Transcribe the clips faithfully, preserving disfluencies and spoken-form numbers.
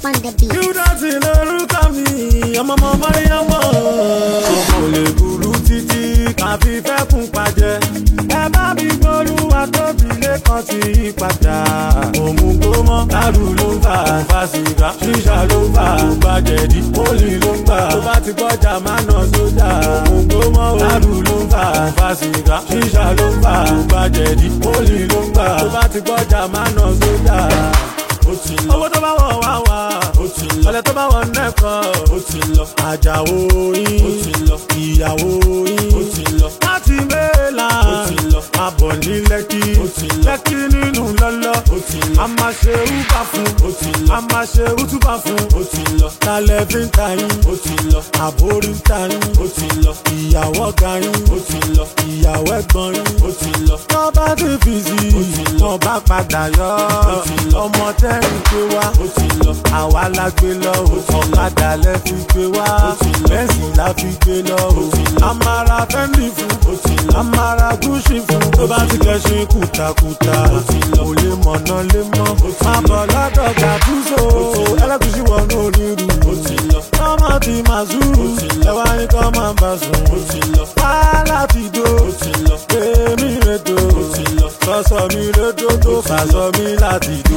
on the beat. You dance in lórúkọ mi, ọmọ ọmọ Mariam. Ọmọ lè burú títí, kàn fi fẹ́ kún pàjẹ́. Ẹ bá mi gbólúwa tóbi lẹ́kàn tí yí padà. Òmùgọ̀ mọ́, dàrú ló ń fà, fa sìgá. Ṣíṣà ló ń fà, gbàjẹ̀dí. Pólì ló ń gbà, tó bá ti gbọ́jà máa nà sójà. Òmùgọ̀ mọ́, dàrú ló ń fà, fa sìgá. Ṣíṣà ló ń fà, gbàjẹ̀dí. Pólì ló ń gbà, tó bá ti gbọ́jà máa nà sójà. Owó tó bá wọ̀ wá wá, ọ̀lẹ tó bá wọ̀ nẹ́kọ̀ọ́, àjàwó yín, ìyàwó yín, láti mẹ́la, àbọ̀ ní lẹ́kí, lẹ́kí nínú lọ́lọ́, a máa ṣe úbà fún, a máa ṣe útúbà fún, tálẹ̀ fi ń ta yín, àbórí ń ta yín, ìyàwó ọ̀gá yín, ìyàwó ẹ̀gbọ́n yín, tó bá ti fi sí, wọ́n bá padà yọ, ọmọ tẹ́rìn gbé wá, àwa la gbé lọ, ọ̀kadà lẹ fi gbé wá, bẹ́ẹ̀sì la fi gbé lọ, àmàrà fẹ́ndì fún, àmàrà gúúsì fún, tó bá ti kẹ́sìn kùtàkùtà, kò lè mọ̀nà lé mọ́, má bọ̀ lọ́dọ̀ gàdúsò, ẹlẹ́gùsì wọnú onírú, ọmọ ti máa zúrù, ẹwà ní kọ́ máa bá sùn, pàálà ti dó, èmi rètò, sọ́sọ́ mi rédò tó fàṣọ mi láti dó.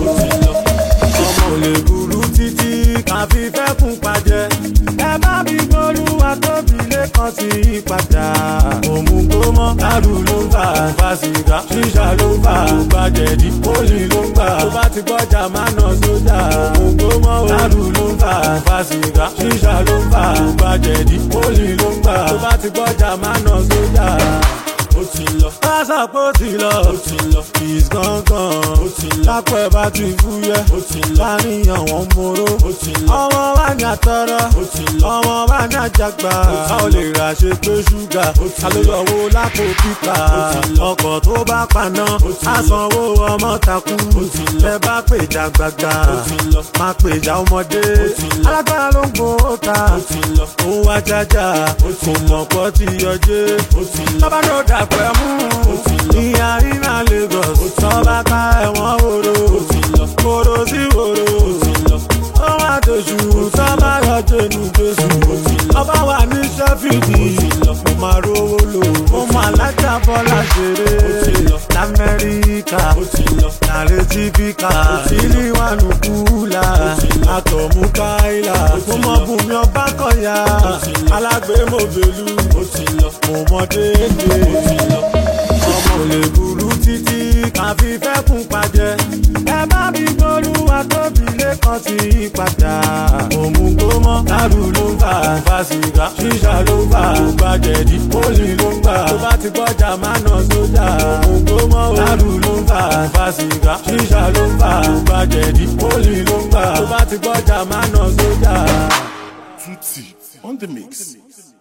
Ọmọ lè burú títí, kàn fi fẹ́ kún pàjẹ́. Ẹ bá mi gbólúwa tóbi lẹ́kàn tí yí padà. Òmùgọ̀ mọ́, dàrú ló ń fà, fa sìgá. Ṣíṣà ló ń fà, gbàjẹ̀dí. Pólì ló ń gbà, tó bá ti gbọ́jà máa nà sójà. Òmùgọ̀ mọ́, dàrú ló ń fà, fa sìgá. Ṣíṣà ló ń fà, gbàjẹ̀dí. Pólì ló ń gbà, tó bá ti gbọ́jà máa nà sójà. Pásá pé ó ti lọ, kìs gángan, lápò ẹ̀ bá ti fúyẹ́, láàrin àwọn mòró, ọmọ wa ní àtọ́rọ́, ọmọ wa ní àjàgbá, a ò lè rà ṣe pé ṣúgà, a ló yọ̀wó lápò pípa, ọkọ̀ tó bá paná, a sanwó ọmọ takú, ẹ bá pèjà gbàgbà, má pèjà ọmọdé, alágbára ló ń gbó ta, òun wá jájá, kò mọ̀ pọ̀ ti yọjé, bàbá ló dà pẹ́ mú ní àríná Lagos, tọ́ba ká ẹ̀wọ̀n wòrò, wòrò sí wòrò, ó wá dòṣù, tọ́ba yọjọ́ inú Jésù, ọba wà ní Ṣẹ́fíìdì, mo máa rówó lò, mo máa lájà Bọ́lá ṣeré, l'Amẹ́ríkà, nàrètí bíkà, sílíwánù kúlà, àtọ̀mú káìlà, mo mọ Bùnmi ọba kọ̀yà, alágbèémọ̀bẹ̀lú, mo mọ déédé. Ọmọ lè burú títí, kàn fi fẹ́ kún pàjẹ́. Ẹ bá mi gbólúwa tóbi lẹ́kàn tí yí padà. Òmùgọ̀ mọ́, dàrú ló ń fà, fa sìgá. Ṣíṣà ló ń fà, gbàjẹ̀dí. Pólì ló ń gbà, tó bá ti gbọ́jà máa nà sójà. Òmùgọ̀ mọ́, dàrú ló ń fà, fa sìgá. Ṣíṣà ló ń fà, gbàjẹ̀dí. Pólì ló ń gbà, tó bá ti gbọ́jà máa nà sójà. Tutti on the mix.